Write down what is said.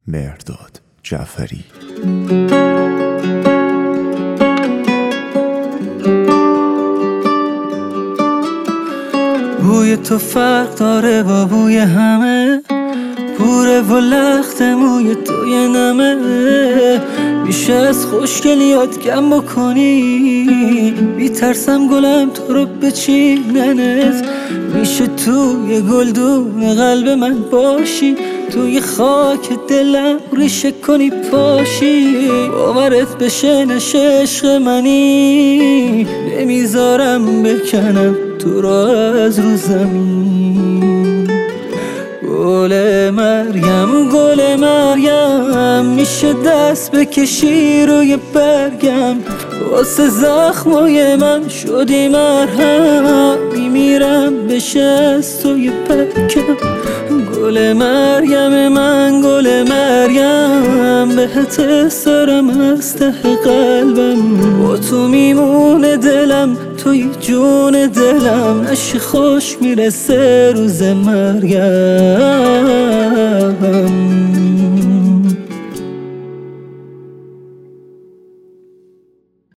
مهرداد جعفری. بوی تو فرق داره با بوی همه، پوره و لخت موی توی نمه. میشه از خوشگلیات کم بکنی، میترسم گلم تو رو بچیننت. میشه توی گلدون قلب من باشی، توی خاک دلم ریشه کنی پاشی. باورت بشه نشه عشق منی، نمیذارم بکنم تو رو از رو زمین. گل مریم گل مریم، میشه دست بکشی روی برگم، واسه زخمای من شدی مرهم. میمیرم بشه از توی پکم. گل مریم من گل مریم، بهت استارم از ته قلبم. با تو میمونه دلم توی جون دلم، نشی خوش میرسه روز مریم.